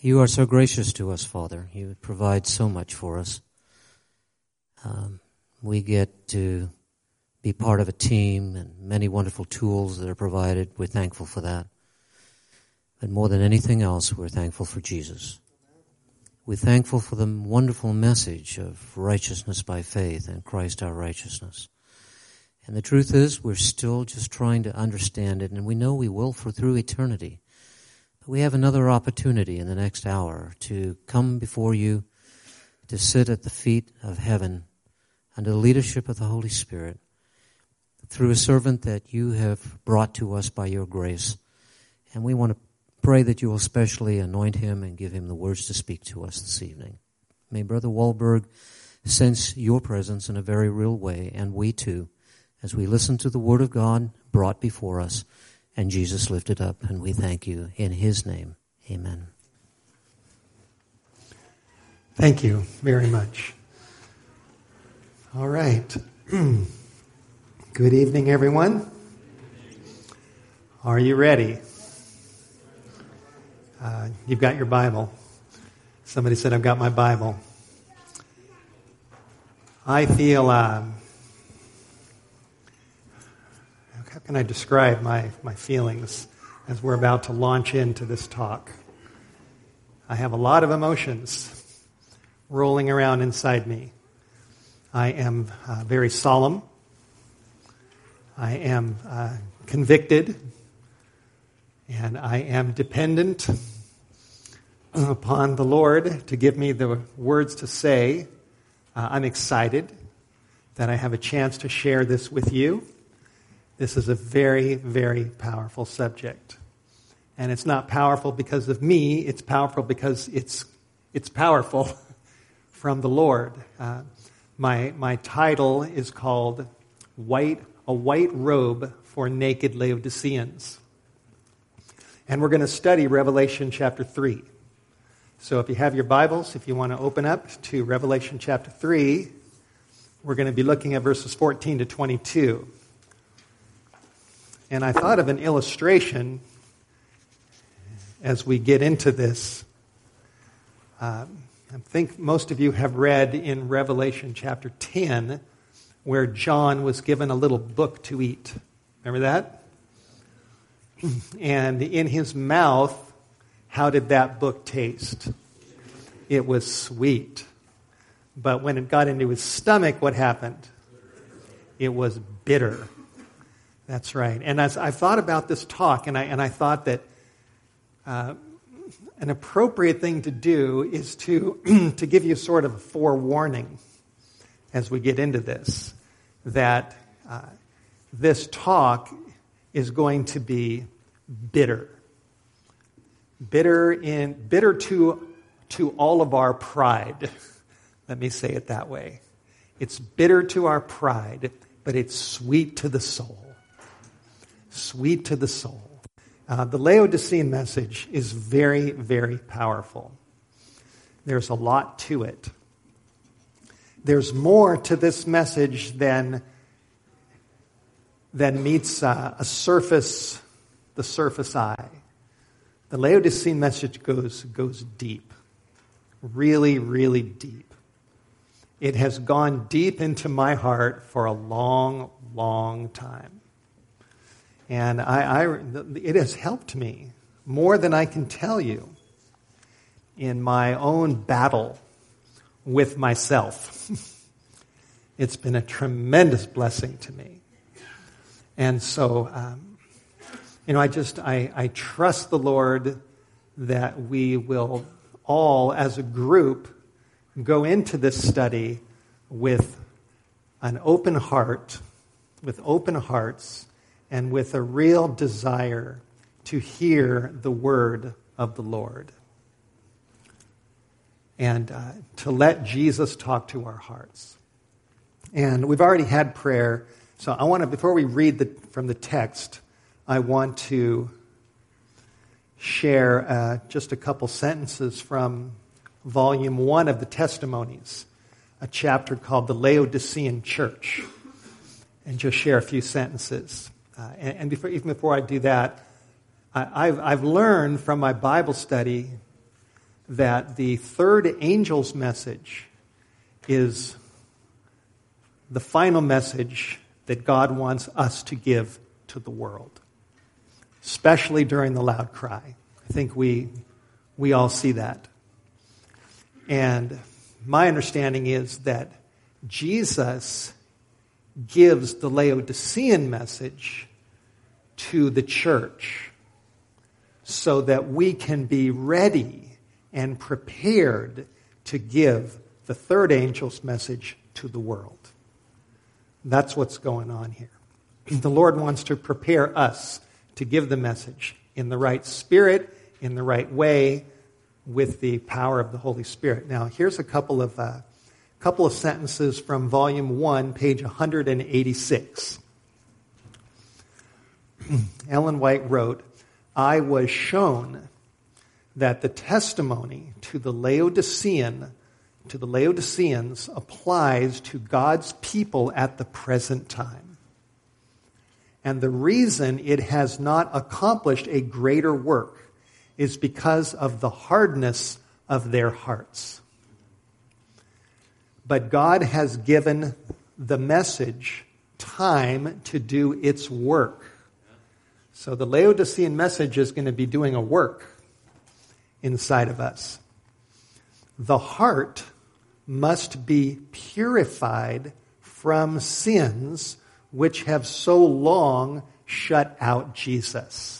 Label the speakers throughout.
Speaker 1: You are so gracious to us, Father. You provide so much for us. We get to be part of a team and many wonderful tools that are provided. We're thankful for that. But more than anything else, we're thankful for Jesus. We're thankful for the wonderful message of righteousness by faith and Christ our righteousness. And the truth is, we're still just trying to understand it, and we know we will for through eternity. But we have another opportunity in the next hour to come before you, to sit at the feet of heaven under the leadership of the Holy Spirit through a servant that you have brought to us by your grace. And we want to pray that you will specially anoint him and give him the words to speak to us this evening. May Brother Wahlberg sense your presence in a very real way, and we too, as we listen to the Word of God brought before us, and Jesus lifted up, and we thank you in his name. Amen.
Speaker 2: Thank you very much. All right. Good evening, everyone. Are you ready? You've got your Bible. Somebody said, I've got my Bible. I feel, how can I describe my feelings as we're about to launch into this talk? I have a lot of emotions rolling around inside me. I am very solemn. I am convicted. And I am dependent upon the Lord to give me the words to say. I'm excited that I have a chance to share this with you. This is a very, very powerful subject. And it's not powerful because of me. It's powerful because it's powerful from the Lord. My title is called A White Robe for Naked Laodiceans. And we're going to study Revelation chapter 3. So if you have your Bibles, if you want to open up to Revelation chapter 3, we're going to be looking at verses 14 to 22. And I thought of an illustration as we get into this. I think most of you have read in Revelation chapter 10 where John was given a little book to eat. Remember that? And in his mouth, how did that book taste? It was sweet. But when it got into his stomach, what happened? It was bitter. That's right. And as I thought about this talk, and I thought that an appropriate thing to do is to give you sort of a forewarning as we get into this, that this talk is going to be bitter. Bitter to all of our pride. Let me say it that way. It's bitter to our pride, but it's sweet to the soul. Sweet to the soul. The Laodicean message is very, very powerful. There's a lot to it. There's more to this message than meets the surface eye. The Laodicean message goes deep. Really, really deep. It has gone deep into my heart for a long, long time. And it has helped me more than I can tell you in my own battle with myself. It's been a tremendous blessing to me. And so, I trust the Lord that we will all, as a group, go into this study with an open heart, with open hearts, and with a real desire to hear the word of the Lord. And to let Jesus talk to our hearts. And we've already had prayer, so I want to, before we read from the text, I want to share just a couple sentences from Volume 1 of the Testimonies, a chapter called The Laodicean Church, and just share a few sentences. And before I do that, I've learned from my Bible study that the third angel's message is the final message that God wants us to give to the world, especially during the loud cry. I think we all see that. And my understanding is that Jesus gives the Laodicean message to the church so that we can be ready and prepared to give the third angel's message to the world. That's what's going on here. The Lord wants to prepare us to give the message in the right spirit, in the right way, with the power of the Holy Spirit. Now, here's a couple of sentences from Volume 1, page 186. Ellen White wrote, "I was shown that the testimony to the Laodiceans applies to God's people at the present time. And the reason it has not accomplished a greater work is because of the hardness of their hearts. But God has given the message time to do its work." So the Laodicean message is going to be doing a work inside of us. "The heart must be purified from sins which have so long shut out Jesus."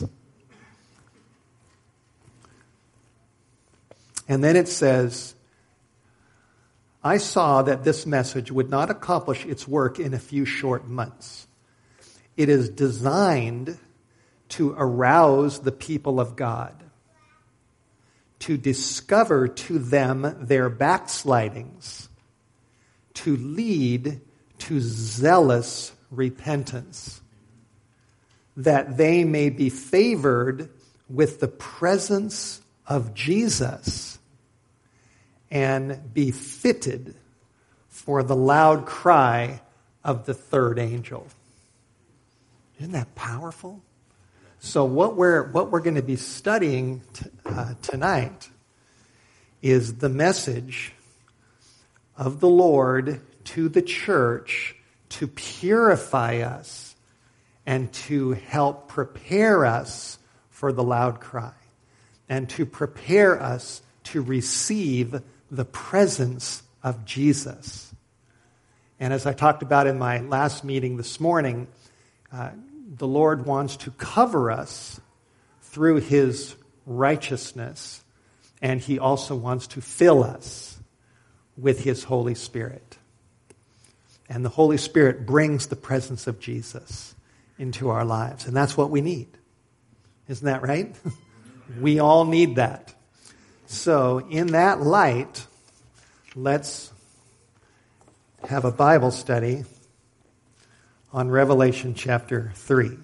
Speaker 2: And then it says, "I saw that this message would not accomplish its work in a few short months. It is designed to arouse the people of God, to discover to them their backslidings, to lead to zealous repentance, that they may be favored with the presence of Jesus and be fitted for the loud cry of the third angel." Isn't that powerful? So what we're going to be studying tonight is the message of the Lord to the church to purify us and to help prepare us for the loud cry and to prepare us to receive the presence of Jesus. And as I talked about in my last meeting this morning, the Lord wants to cover us through His righteousness, and He also wants to fill us with His Holy Spirit. And the Holy Spirit brings the presence of Jesus into our lives, and that's what we need. Isn't that right? We all need that. So in that light, let's have a Bible study on Revelation chapter 3.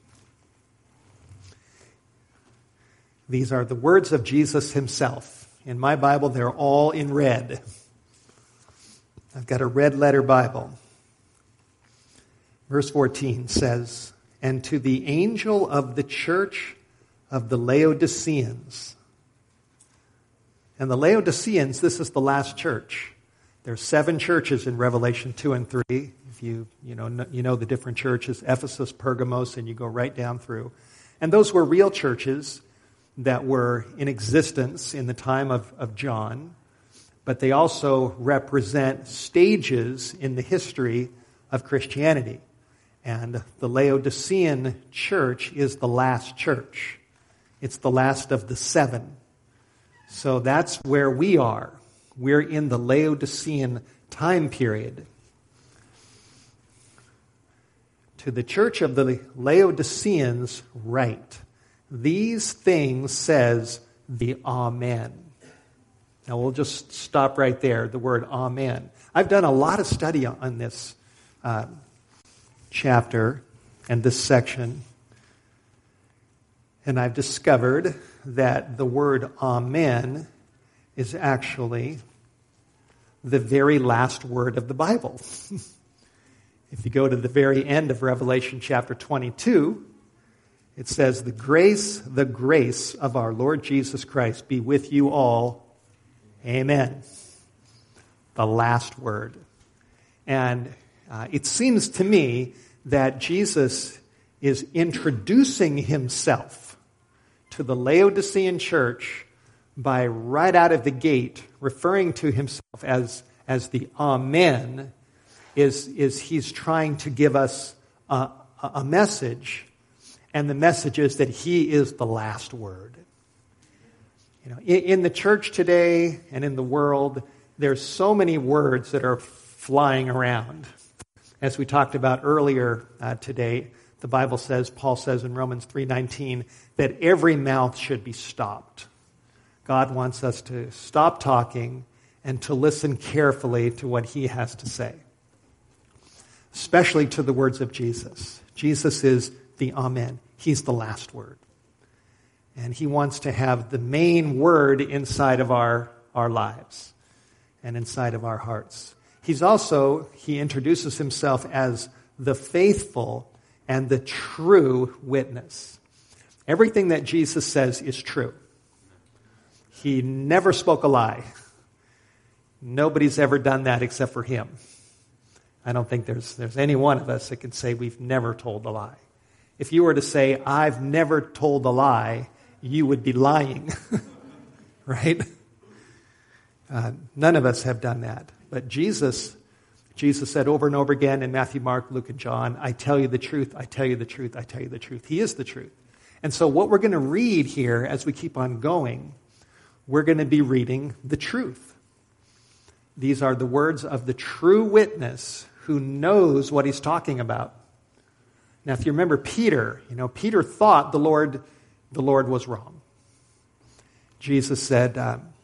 Speaker 2: These are the words of Jesus Himself. In my Bible, they're all in red. I've got a red letter Bible. Verse 14 says, "And to the angel of the church of the Laodiceans." And the Laodiceans, this is the last church. There's 7 churches in Revelation 2 and 3. If you know the different churches, Ephesus, Pergamos, and you go right down through. And those were real churches that were in existence in the time of John, but they also represent stages in the history of Christianity. And the Laodicean church is the last church. It's the last of the 7. So that's where we are. We're in the Laodicean time period. To the church of the Laodiceans write, "These things says the Amen." Now we'll just stop right there, the word Amen. I've done a lot of study on this chapter and this section, and I've discovered that the word Amen is actually the very last word of the Bible. If you go to the very end of Revelation chapter 22, it says, the grace of our Lord Jesus Christ be with you all. Amen. The last word. And it seems to me that Jesus is introducing himself to the Laodicean church by right out of the gate referring to himself as the Amen, is he's trying to give us a message, and the message is that he is the last word. You know, in the church today and in the world, there's so many words that are flying around. As we talked about earlier today, the Bible says, Paul says in Romans 3:19, that every mouth should be stopped. God wants us to stop talking and to listen carefully to what he has to say, especially to the words of Jesus. Jesus is the Amen. He's the last word. And he wants to have the main word inside of our lives and inside of our hearts. He introduces himself as the faithful and the true witness. Everything that Jesus says is true. He never spoke a lie. Nobody's ever done that except for him. I don't think there's any one of us that can say we've never told a lie. If you were to say, I've never told a lie, you would be lying. Right? None of us have done that. But Jesus said over and over again in Matthew, Mark, Luke, and John, I tell you the truth, I tell you the truth, I tell you the truth. He is the truth. And so what we're going to read here as we keep on going, we're going to be reading the truth. These are the words of the true witness who knows what he's talking about. Now, if you remember Peter, Peter thought the Lord was wrong. Jesus said,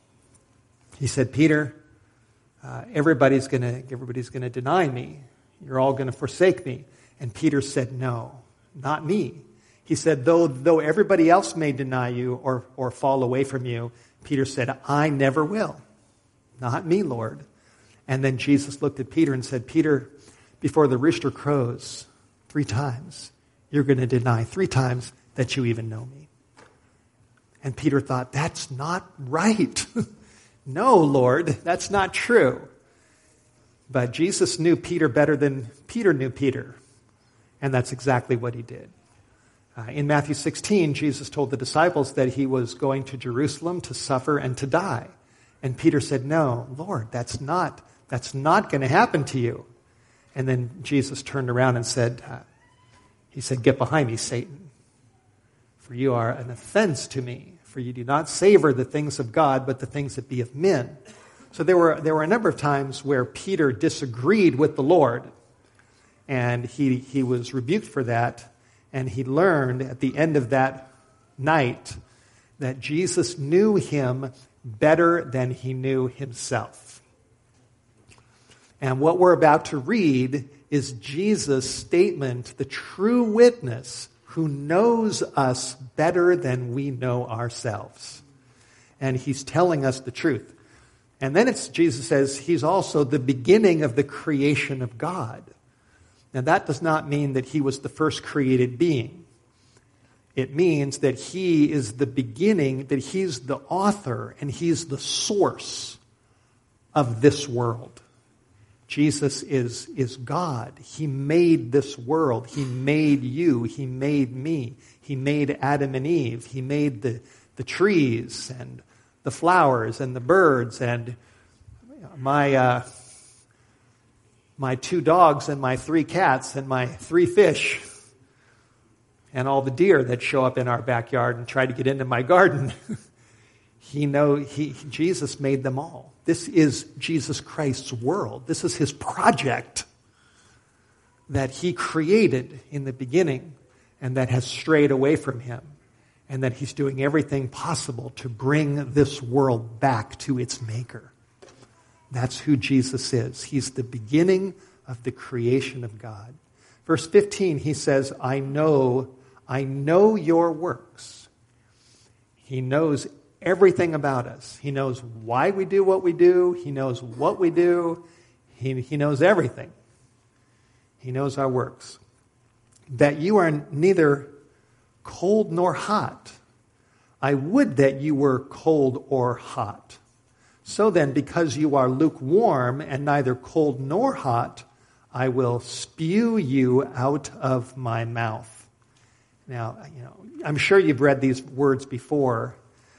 Speaker 2: he said, Peter, everybody's going to deny me. You're all going to forsake me. And Peter said, no, not me. He said, though everybody else may deny you or fall away from you, Peter said, I never will. Not me, Lord. And then Jesus looked at Peter and said, Peter, before the rooster crows 3 times, you're going to deny 3 times that you even know me. And Peter thought, that's not right. No, Lord, that's not true. But Jesus knew Peter better than Peter knew Peter. And that's exactly what he did. In Matthew 16, Jesus told the disciples that he was going to Jerusalem to suffer and to die. And Peter said, no, Lord, that's not going to happen to you. And then Jesus turned around and said, get behind me, Satan. For you are an offense to me. For you do not savor the things of God, but the things that be of men. So there were a number of times where Peter disagreed with the Lord. And he was rebuked for that. And he learned at the end of that night that Jesus knew him better than he knew himself. And what we're about to read is Jesus' statement, the true witness who knows us better than we know ourselves. And he's telling us the truth. And then Jesus says he's also the beginning of the creation of God. Now that does not mean that he was the first created being. It means that he is the beginning, that he's the author and he's the source of this world. Jesus is God. He made this world. He made you. He made me. He made Adam and Eve. He made the trees and the flowers and the birds and my 2 dogs and my 3 cats and my 3 fish and all the deer that show up in our backyard and try to get into my garden. Jesus made them all. This is Jesus Christ's world. This is his project that he created in the beginning and that has strayed away from him, and that he's doing everything possible to bring this world back to its maker. That's who Jesus is. He's the beginning of the creation of God. Verse 15, he says, I know your works. He knows everything about us. He knows why we do what we do. He knows what we do. He knows everything. He knows our works. That you are neither cold nor hot. I would that you were cold or hot. So then, because you are lukewarm and neither cold nor hot, I will spew you out of my mouth. Now, I'm sure you've read these words before.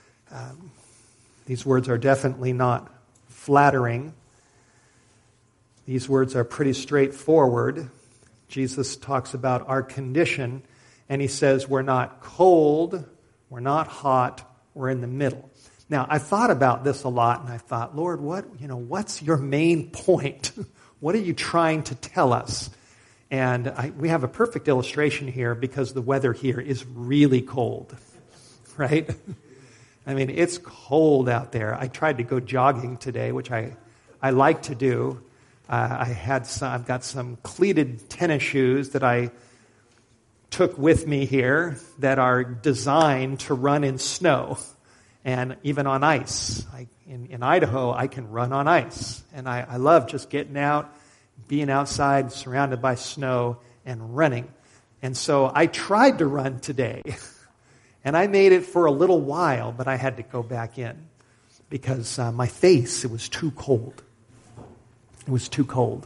Speaker 2: These words are definitely not flattering. These words are pretty straightforward. Jesus talks about our condition, and he says we're not cold, we're not hot, we're in the middle. Now, I thought about this a lot, and I thought, Lord, what's your main point? What are you trying to tell us? And we have a perfect illustration here because the weather here is really cold, right? I mean, it's cold out there. I tried to go jogging today, which I like to do. I've got some cleated tennis shoes that I took with me here that are designed to run in snow and even on ice. In Idaho, I can run on ice. And I love just getting out, being outside, surrounded by snow, and running. And so I tried to run today. And I made it for a little while, but I had to go back in because my face, it was too cold. It was too cold.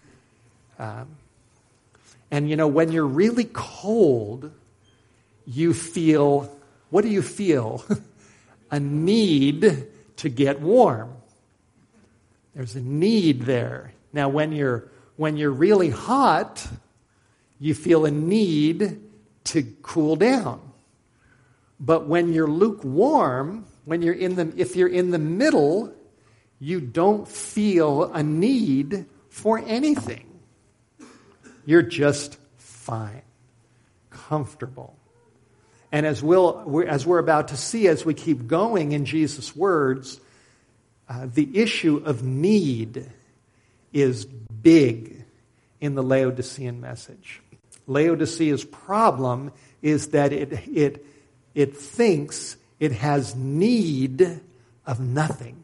Speaker 2: And when you're really cold, you feel, what do you feel? A need to get warm. There's a need there. Now, when you're really hot, you feel a need to cool down. But when you're lukewarm, if you're in the middle, you don't feel a need for anything. You're just fine, comfortable. And as we're about to see as we keep going in Jesus' words, the issue of need is big in the Laodicean message. Laodicea's problem is that it thinks it has need of nothing.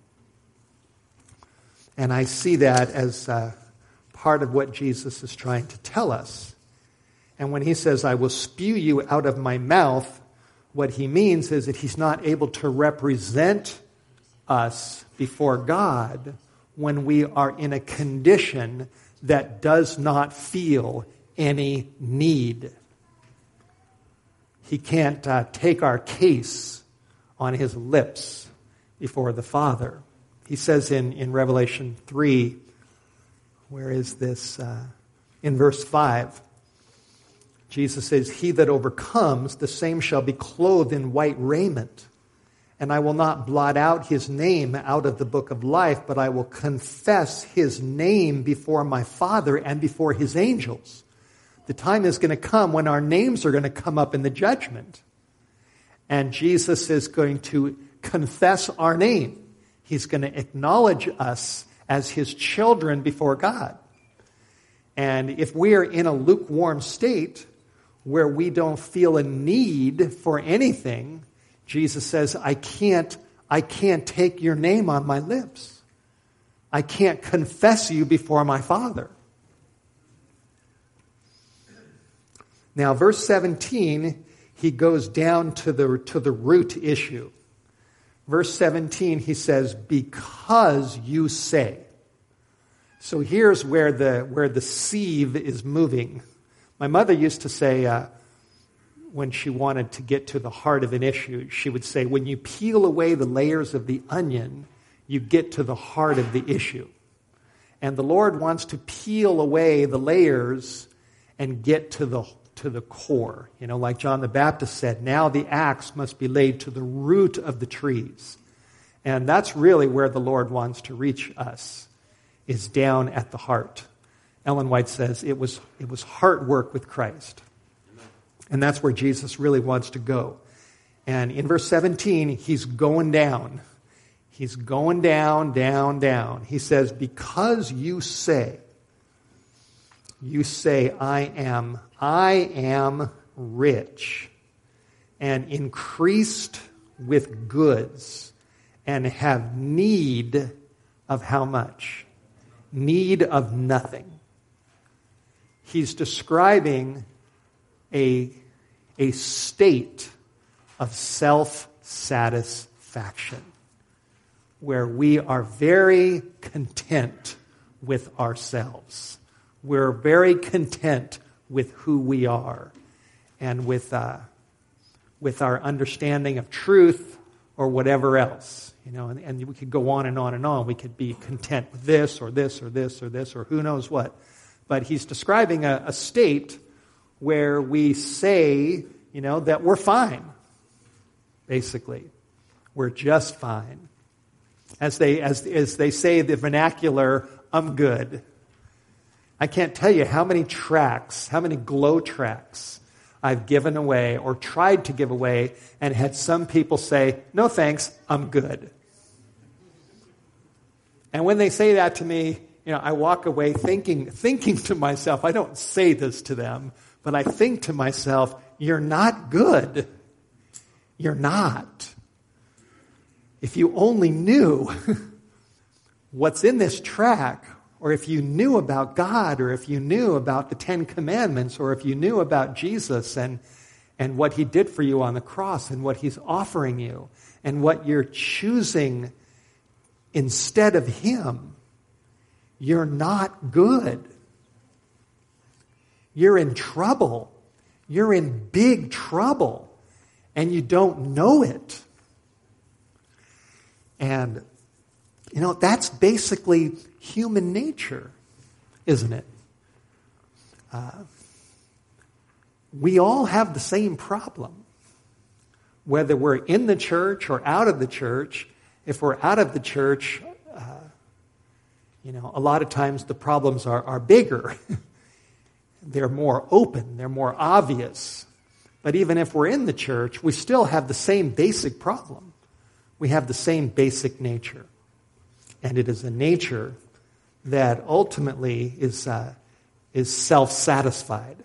Speaker 2: And I see that as part of what Jesus is trying to tell us. And when he says, I will spew you out of my mouth, what he means is that he's not able to represent us before God when we are in a condition that does not feel any need. He can't take our case on his lips before the Father. He says in Revelation 3, where is this? In verse 5, Jesus says, he that overcomes, the same shall be clothed in white raiment. And I will not blot out his name out of the book of life, but I will confess his name before my Father and before his angels. The time is going to come when our names are going to come up in the judgment. And Jesus is going to confess our name. He's going to acknowledge us as his children before God. And if we are in a lukewarm state where we don't feel a need for anything, Jesus says, I can't take your name on my lips. I can't confess you before my Father. Now, verse 17, he goes down to the root issue. Verse 17, he says, because you say. So here's where the sieve is moving. My mother used to say, when she wanted to get to the heart of an issue, she would say, when you peel away the layers of the onion, you get to the heart of the issue. And the Lord wants to peel away the layers and get to the core. Like John the Baptist said, now the axe must be laid to the root of the trees. And that's really where the Lord wants to reach us, is down at the heart. Ellen White says it was heart work with Christ. And that's where Jesus really wants to go. And in verse 17, he's going down. He's going down, down, down. He says, because you say, I am rich and increased with goods and have need of how much? Need of nothing. He's describing a state of self-satisfaction where we are very content with ourselves. We're very content with who we are and with our understanding of truth or whatever else. And we could go on and on and on. We could be content with this or this or this or this or who knows what. But he's describing a state where we say, that we're fine, basically. We're just fine. As they say the vernacular, I'm good. I can't tell you how many glow tracts I've given away or tried to give away and had some people say, no thanks, I'm good. And when they say that to me, I walk away thinking to myself, I don't say this to them, but I think to myself, you're not good. You're not. If you only knew what's in this tract, or if you knew about God, or if you knew about the Ten Commandments, or if you knew about Jesus and what he did for you on the cross and what he's offering you and what you're choosing instead of him, you're not good. You're in trouble. You're in big trouble, and you don't know it. And, that's basically human nature, isn't it? We all have the same problem. Whether we're in the church or out of the church, if we're out of the church, a lot of times the problems are bigger. They're more open. They're more obvious. But even if we're in the church, we still have the same basic problem. We have the same basic nature. And it is a nature that ultimately is self-satisfied.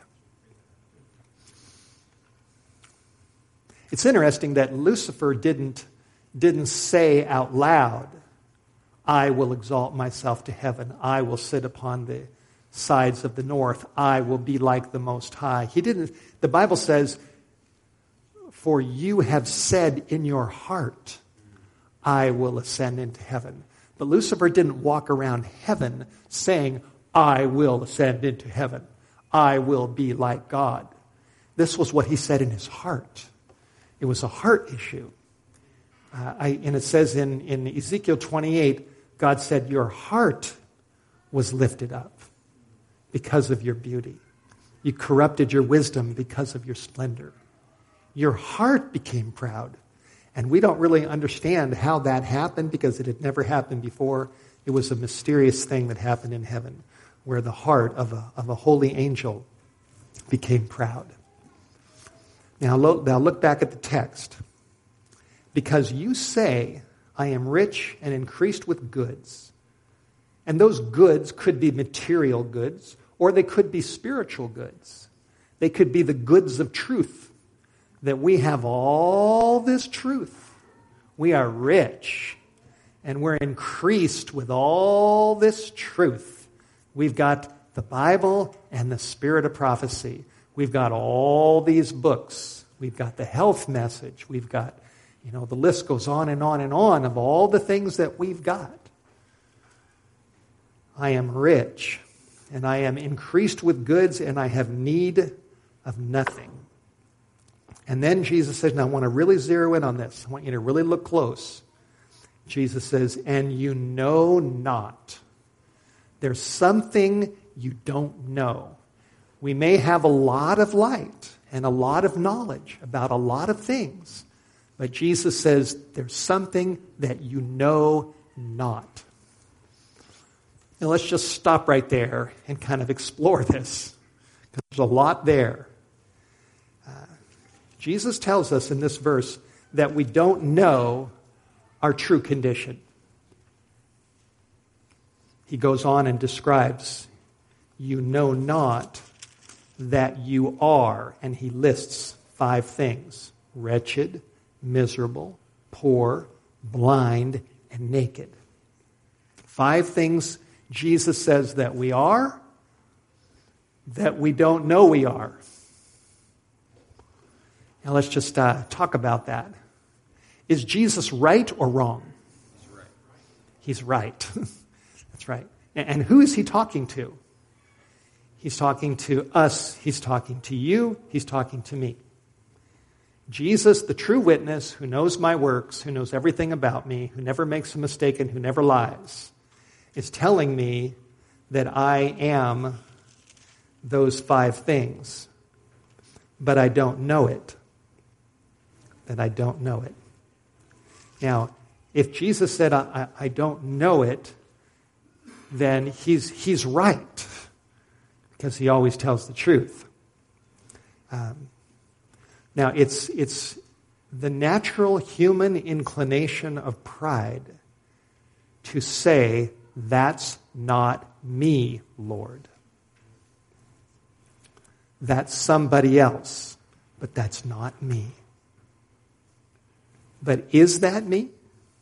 Speaker 2: It's interesting that Lucifer didn't say out loud, I will exalt myself to heaven. I will sit upon the sides of the north. I will be like the Most High. He didn't. The Bible says, for you have said in your heart, I will ascend into heaven. But Lucifer didn't walk around heaven saying, I will ascend into heaven. I will be like God. This was what he said in his heart. It was a heart issue. And it says in Ezekiel 28, God said, your heart was lifted up because of your beauty. You corrupted your wisdom because of your splendor. Your heart became proud. And we don't really understand how that happened because it had never happened before. It was a mysterious thing that happened in heaven where the heart of a holy angel became proud. Now look back at the text. Because you say, I am rich and increased with goods. And those goods could be material goods, or they could be spiritual goods. They could be the goods of truth. That we have all this truth. We are rich. And we're increased with all this truth. We've got the Bible and the Spirit of prophecy. We've got all these books. We've got the health message. We've got, the list goes on and on and on of all the things that we've got. I am rich, and I am increased with goods, and I have need of nothing. And then Jesus says, now I want to really zero in on this. I want you to really look close. Jesus says, and you know not. There's something you don't know. We may have a lot of light and a lot of knowledge about a lot of things, but Jesus says there's something that you know not. Now let's just stop right there and kind of explore this, because there's a lot there. Jesus tells us in this verse that we don't know our true condition. He goes on and describes, you know not that you are, and he lists 5 things: wretched, miserable, poor, blind, and naked. 5 things Jesus says that we are, that we don't know we are. Now let's just talk about that. Is Jesus right or wrong? He's right. That's right. And who is he talking to? He's talking to us. He's talking to you. He's talking to me. Jesus, the true witness, who knows my works, who knows everything about me, who never makes a mistake and who never lies, is telling me that I am those 5 things, but I don't know it. That I don't know it. Now, if Jesus said, I don't know it, then he's right, because he always tells the truth. Now, it's the natural human inclination of pride to say, that's not me, Lord. That's somebody else, but that's not me. But is that me?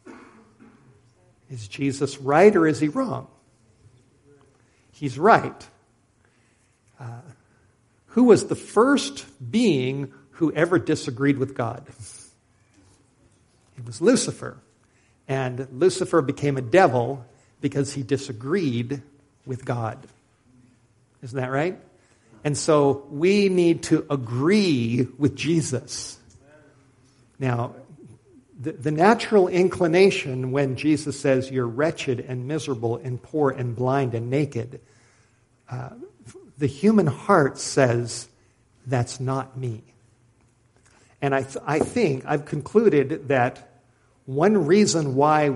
Speaker 2: Is Jesus right or is he wrong? He's right. Who was the first being who ever disagreed with God? It was Lucifer. And Lucifer became a devil because he disagreed with God. Isn't that right? And so we need to agree with Jesus. Now, the natural inclination when Jesus says you're wretched and miserable and poor and blind and naked, the human heart says, that's not me. And I think I've concluded that one reason why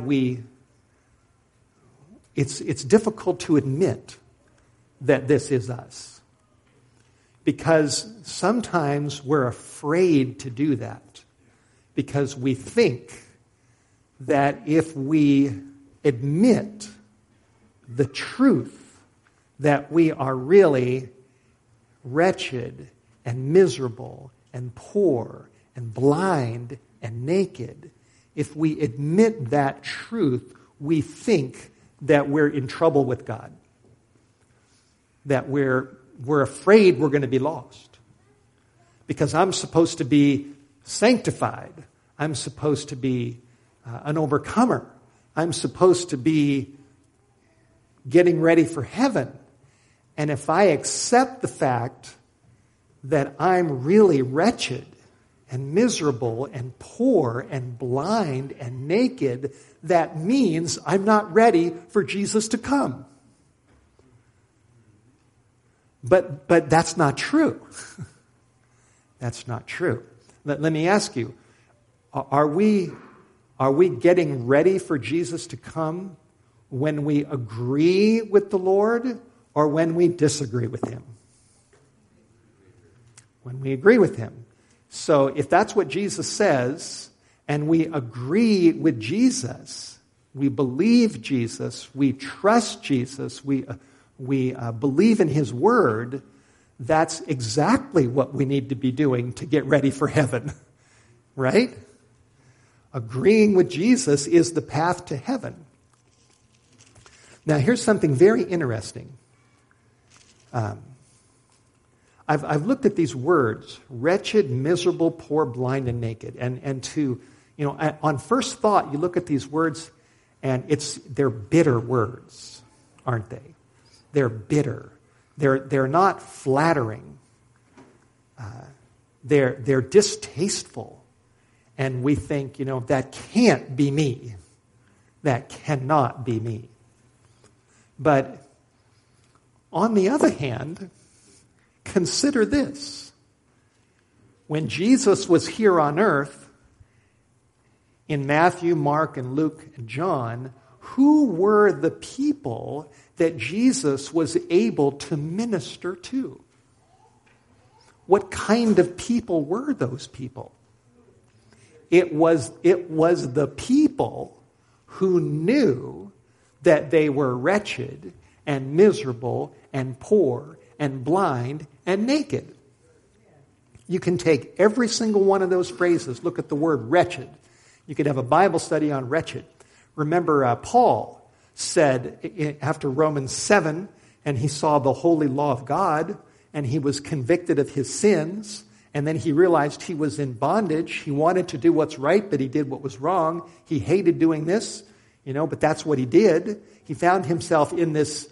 Speaker 2: it's difficult to admit that this is us. Because sometimes we're afraid to do that. Because we think that if we admit the truth that we are really wretched and miserable and poor and blind and naked, if we admit that truth, we think that we're in trouble with God. That we're afraid we're going to be lost. Because I'm supposed to be sanctified. I'm supposed to be an overcomer. I'm supposed to be getting ready for heaven. And if I accept the fact that I'm really wretched and miserable and poor and blind and naked, that means I'm not ready for Jesus to come. But that's not true. That's not true. Let me ask you, are we getting ready for Jesus to come when we agree with the Lord or when we disagree with him? When we agree with him. So if that's what Jesus says, and we agree with Jesus, we believe Jesus, we trust Jesus, we believe in his word, that's exactly what we need to be doing to get ready for heaven. Right? Agreeing with Jesus is the path to heaven. Now here's something very interesting. I've looked at these words, wretched, miserable, poor, blind, and naked. And on first thought, you look at these words, and they're bitter words, aren't they? They're bitter. They're not flattering. They're distasteful. And we think, that can't be me. That cannot be me. But on the other hand, consider this. When Jesus was here on earth, in Matthew, Mark, and Luke, and John, who were the people that Jesus was able to minister to? What kind of people were those people? It was the people who knew that they were wretched and miserable and poor and blind and naked. You can take every single one of those phrases, look at the word wretched. You could have a Bible study on wretched. Remember, Paul said after Romans 7, and he saw the holy law of God, and he was convicted of his sins, and then he realized he was in bondage. He wanted to do what's right, but he did what was wrong. He hated doing this. But that's what he did. He found himself in this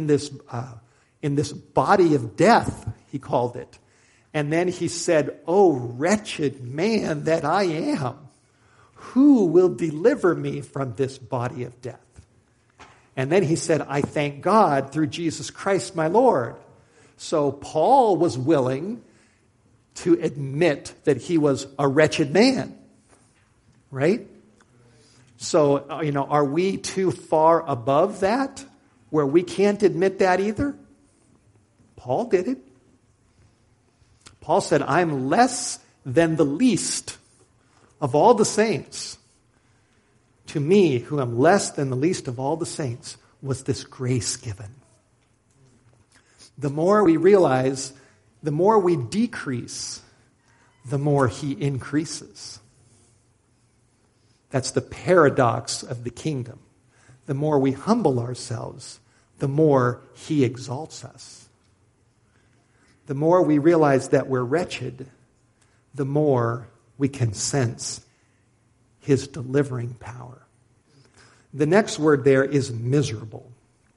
Speaker 2: body of death, he called it. And then he said, "Oh, wretched man that I am, who will deliver me from this body of death?" And then he said, "I thank God through Jesus Christ my Lord." So Paul was willing to admit that he was a wretched man, right? So, are we too far above that where we can't admit that either? Paul did it. Paul said, "I'm less than the least of all the saints. To me, who am less than the least of all the saints, was this grace given." The more we realize, the more we decrease, the more he increases. That's the paradox of the kingdom. The more we humble ourselves, the more he exalts us. The more we realize that we're wretched, the more we can sense his delivering power. The next word there is miserable.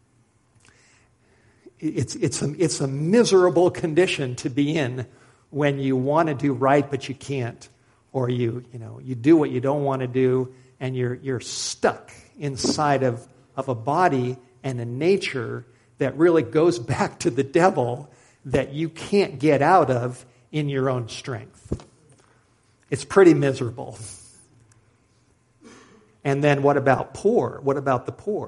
Speaker 2: It's a miserable condition to be in when you want to do right but you can't, or you do what you don't want to do, and you're stuck inside of a body and a nature that really goes back to the devil that you can't get out of in your own strength. It's pretty miserable. And then what about poor? What about the poor?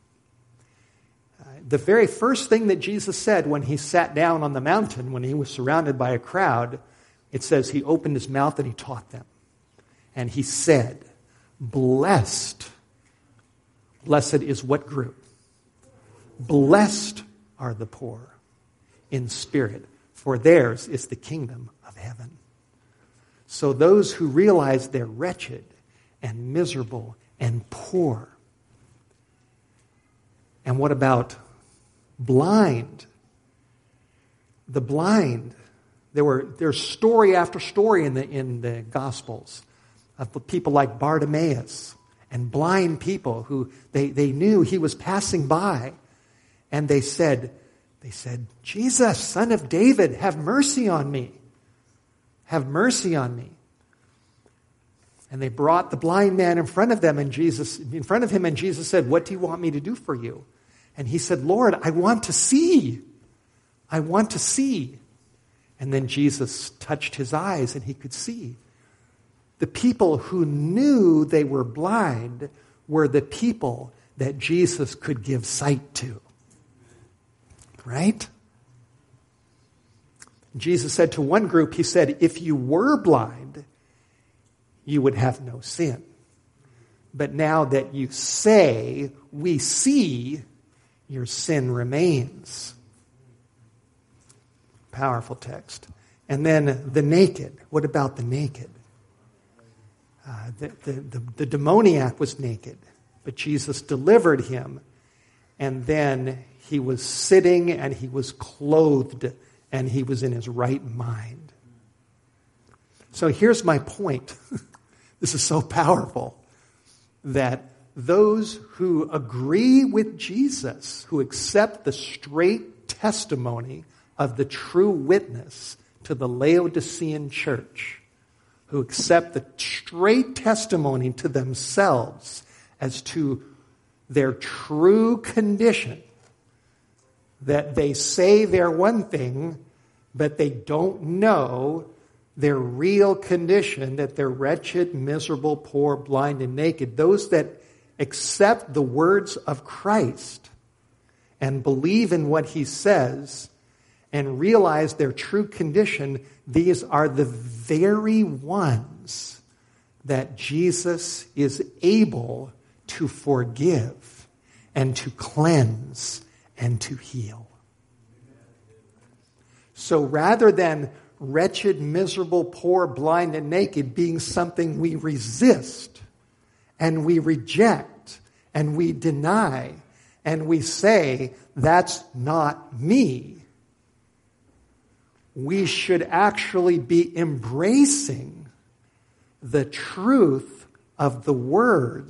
Speaker 2: The very first thing that Jesus said when he sat down on the mountain, when he was surrounded by a crowd, it says he opened his mouth and he taught them. And he said, Blessed is what group? Blessed are the poor in spirit, for theirs is the kingdom of heaven. So those who realize they're wretched and miserable and poor. And what about blind? The blind. There's story after story in the Gospels of people like Bartimaeus and blind people who they knew he was passing by, and they said, "Jesus, Son of David, have mercy on me. Have mercy on me." And they brought the blind man in front of him, and Jesus said, "What do you want me to do for you?" And he said, "Lord, I want to see. I want to see." And then Jesus touched his eyes and he could see. The people who knew they were blind were the people that Jesus could give sight to. Right? Jesus said to one group, he said, "If you were blind, you would have no sin. But now that you say, we see, your sin remains." Powerful text. And then the naked. What about the naked? The demoniac was naked, but Jesus delivered him. And then he was sitting and he was clothed and he was in his right mind. So here's my point. This is so powerful that those who agree with Jesus, who accept the straight testimony of the true witness to the Laodicean church, who accept the straight testimony to themselves as to their true condition, that they say they're one thing, but they don't know their real condition, that they're wretched, miserable, poor, blind, and naked. Those that accept the words of Christ and believe in what he says and realize their true condition, these are the very ones that Jesus is able to forgive and to cleanse and to heal. So rather than wretched, miserable, poor, blind, and naked being something we resist and we reject and we deny and we say, "That's not me," we should actually be embracing the truth of the words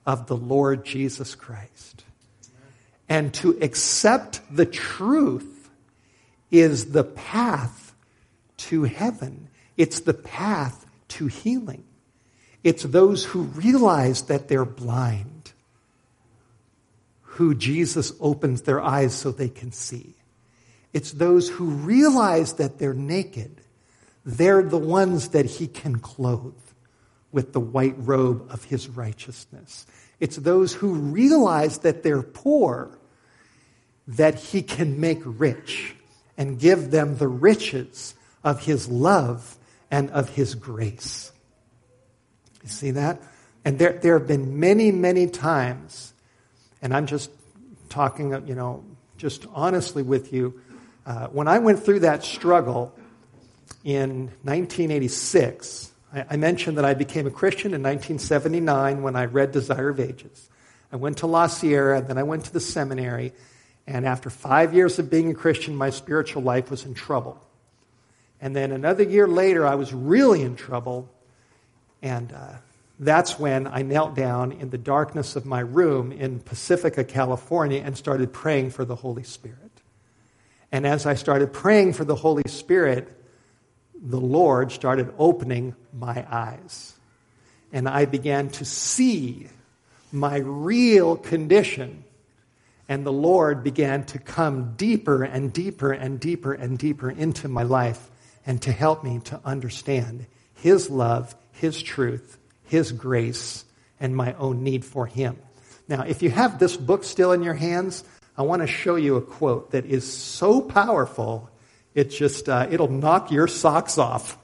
Speaker 2: of the Lord Jesus Christ. And to accept the truth is the path to heaven. It's the path to healing. It's those who realize that they're blind, who Jesus opens their eyes so they can see. It's those who realize that they're naked. They're the ones that he can clothe with the white robe of his righteousness. It's those who realize that they're poor, that he can make rich and give them the riches of his love and of his grace. You see that? And there have been many, many times, and I'm just talking, just honestly with you, when I went through that struggle in 1986, I mentioned that I became a Christian in 1979 when I read Desire of Ages. I went to La Sierra, then I went to the seminary, and after 5 years of being a Christian, my spiritual life was in trouble. And then another year later, I was really in trouble, and that's when I knelt down in the darkness of my room in Pacifica, California, and started praying for the Holy Spirit. And as I started praying for the Holy Spirit, the Lord started opening my eyes. And I began to see my real condition. And the Lord began to come deeper and deeper and deeper and deeper into my life and to help me to understand his love, his truth, his grace, and my own need for him. Now, if you have this book still in your hands, I want to show you a quote that is so powerful, it's just, it'll knock your socks off.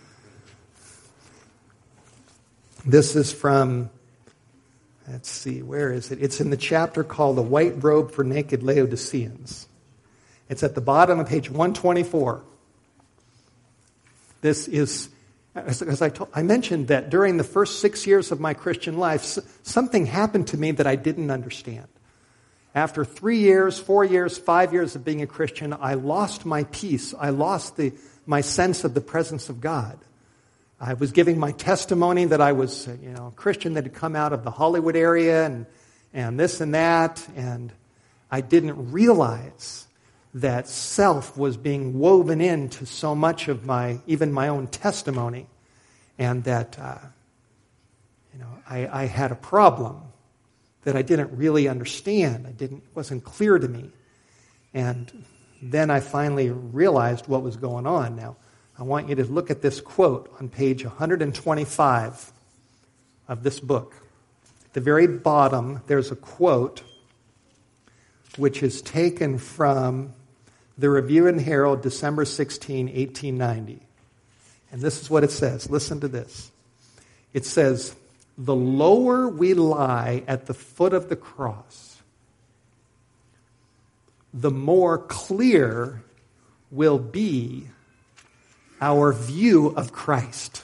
Speaker 2: This is from, let's see, where is it? It's in the chapter called The White Robe for Naked Laodiceans. It's at the bottom of page 124. This is, as I mentioned that during the first 6 years of my Christian life, something happened to me that I didn't understand. After 3 years, 4 years, 5 years of being a Christian, I lost my peace. I lost my sense of the presence of God. I was giving my testimony that I was, a Christian that had come out of the Hollywood area and this and that, and I didn't realize that self was being woven into so much of even my own testimony, and that, I had a problem that I didn't really understand. It wasn't clear to me. And then I finally realized what was going on. Now, I want you to look at this quote on page 125 of this book. At the very bottom, there's a quote which is taken from the Review and Herald, December 16, 1890. And this is what it says. Listen to this. It says, "The lower we lie at the foot of the cross, the more clear will be our view of Christ."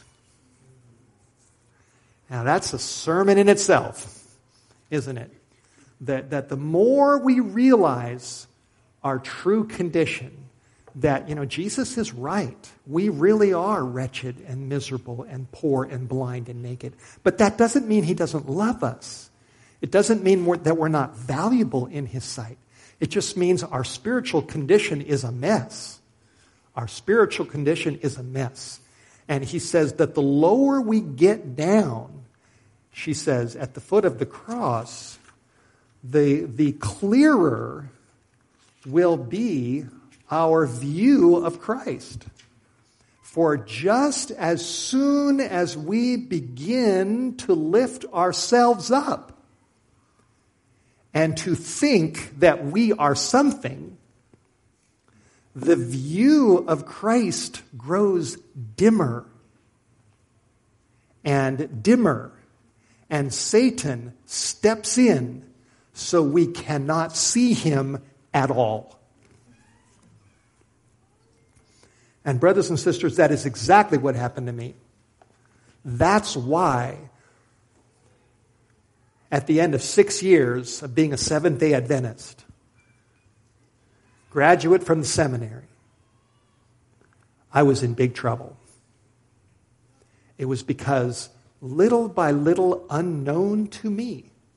Speaker 2: Now that's a sermon in itself, isn't it? That the more we realize our true condition, that, Jesus is right. We really are wretched and miserable and poor and blind and naked. But that doesn't mean he doesn't love us. It doesn't mean that we're not valuable in his sight. It just means our spiritual condition is a mess. Our spiritual condition is a mess. And he says that the lower we get down, she says, at the foot of the cross, the clearer will be our view of Christ. For just as soon as we begin to lift ourselves up and to think that we are something, the view of Christ grows dimmer and dimmer, and Satan steps in so we cannot see him at all. And brothers and sisters, that is exactly what happened to me. That's why, at the end of 6 years of being a Seventh-day Adventist, graduate from the seminary, I was in big trouble. It was because, little by little, unknown to me,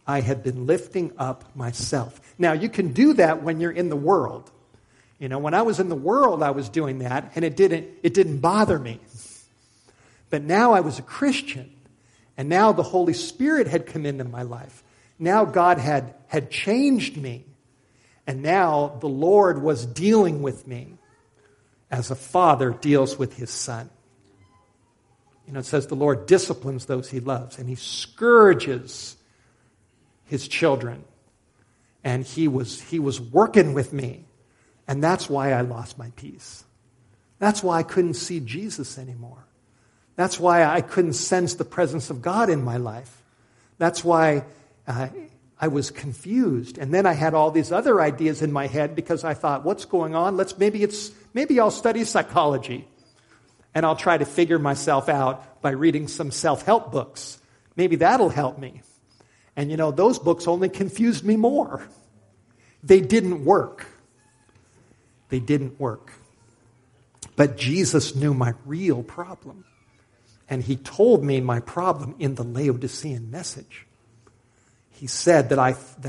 Speaker 2: I had been lifting up myself. Now, you can do that when you're in the world. You know, when I was in the world, I was doing that, and it didn't bother me. But now I was a Christian, and now the Holy Spirit had come into my life. Now God had changed me, and now the Lord was dealing with me as a father deals with his son. You know, it says the Lord disciplines those he loves, and he scourges his children. And he was working with me. And that's why I lost my peace. That's why I couldn't see Jesus anymore. That's why I couldn't sense the presence of God in my life. That's why I was confused. And then I had all these other ideas in my head because I thought, what's going on? Maybe I'll study psychology. And I'll try to figure myself out by reading some self-help books. Maybe that'll help me. And you know, those books only confused me more. They didn't work. They didn't work. But Jesus knew my real problem. And he told me my problem in the Laodicean message. He said that I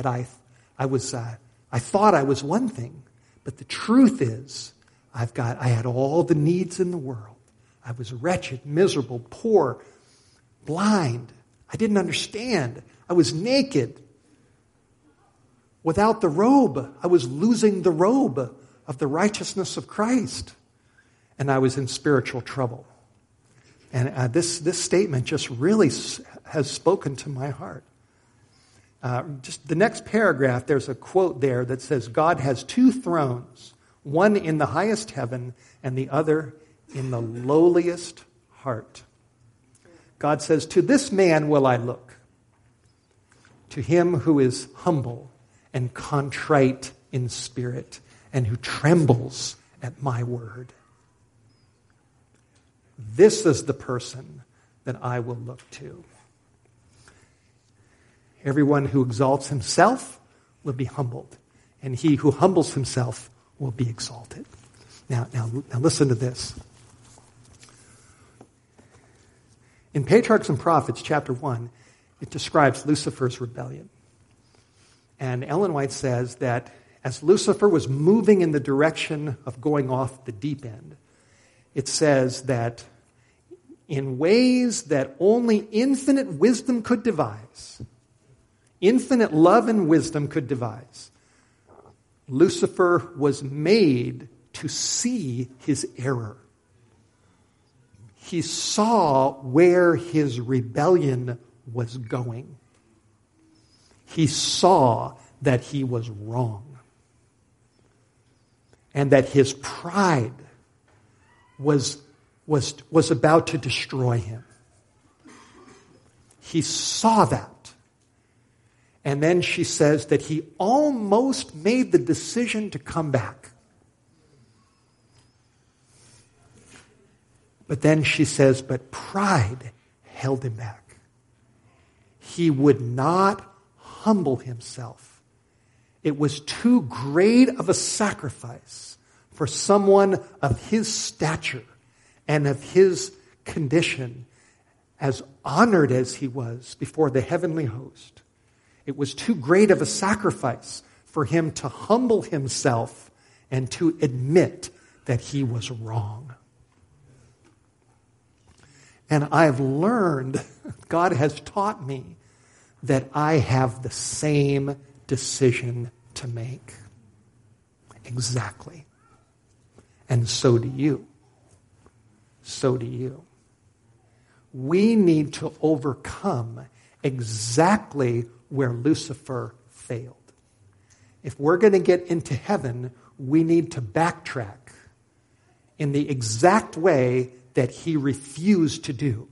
Speaker 2: thought I was one thing, but the truth is, I had all the needs in the world. I was wretched, miserable, poor, blind. I didn't understand. I was naked. Without the robe, I was losing the robe of the righteousness of Christ. And I was in spiritual trouble. And this statement just really has spoken to my heart. Just the next paragraph, there's a quote there that says, God has two thrones, one in the highest heaven and the other in the lowliest heart. God says, to this man will I look, to him who is humble and contrite in spirit and who trembles at my word. This is the person that I will look to. Everyone who exalts himself will be humbled, and he who humbles himself will be exalted. Now listen to this. In Patriarchs and Prophets, chapter 1, it describes Lucifer's rebellion. And Ellen White says that as Lucifer was moving in the direction of going off the deep end, it says that in ways that only infinite wisdom could devise, infinite love and wisdom could devise, Lucifer was made to see his error. He saw where his rebellion was going. He saw that he was wrong. And that his pride was about to destroy him. He saw that. And then she says that he almost made the decision to come back. But then she says, but pride held him back. He would not humble himself. It was too great of a sacrifice for someone of his stature and of his condition, as honored as he was before the heavenly host. It was too great of a sacrifice for him to humble himself and to admit that he was wrong. And I've learned, God has taught me, that I have the same decision to make. Exactly. And so do you. So do you. We need to overcome exactly where Lucifer failed. If we're going to get into heaven, we need to backtrack in the exact way that he refused to do.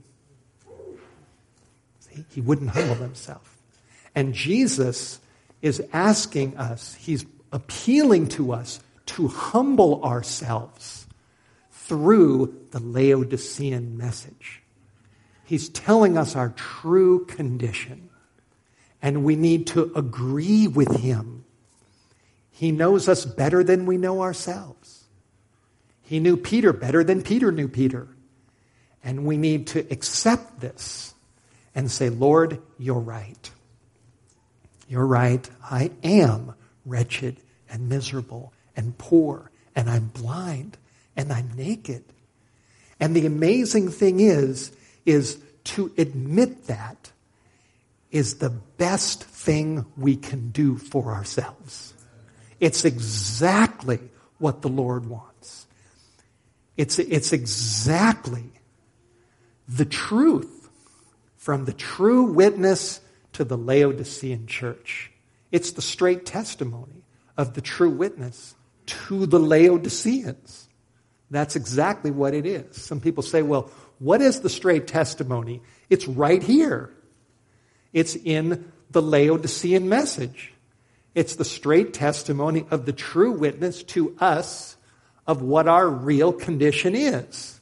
Speaker 2: See, he wouldn't humble himself. And Jesus is asking us, he's appealing to us to humble ourselves through the Laodicean message. He's telling us our true condition. And we need to agree with him. He knows us better than we know ourselves. He knew Peter better than Peter knew Peter. And we need to accept this and say, Lord, you're right. You're right. I am wretched and miserable and poor, and I'm blind, and I'm naked. And the amazing thing is to admit that is the best thing we can do for ourselves. It's exactly what the Lord wants. It's exactly the truth from the true witness to the Laodicean church. It's the straight testimony of the true witness to the Laodiceans. That's exactly what it is. Some people say, well, what is the straight testimony? It's right here. It's in the Laodicean message. It's the straight testimony of the true witness to us of what our real condition is.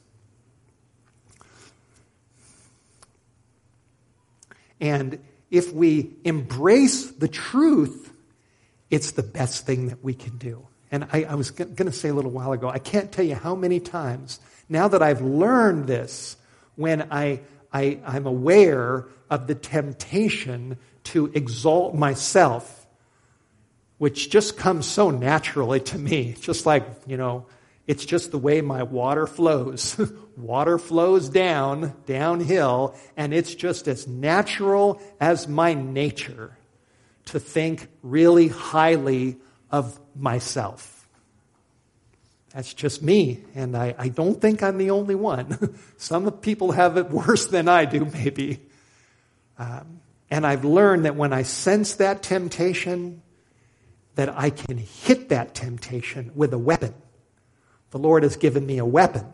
Speaker 2: And if we embrace the truth, it's the best thing that we can do. And I was going to say a little while ago, I can't tell you how many times, now that I've learned this, when I'm aware of the temptation to exalt myself, which just comes so naturally to me. Just like, it's just the way my water flows. Water flows downhill, and it's just as natural as my nature to think really highly of myself. That's just me, and I don't think I'm the only one. Some people have it worse than I do, maybe. And I've learned that when I sense that temptation, that I can hit that temptation with a weapon. The Lord has given me a weapon,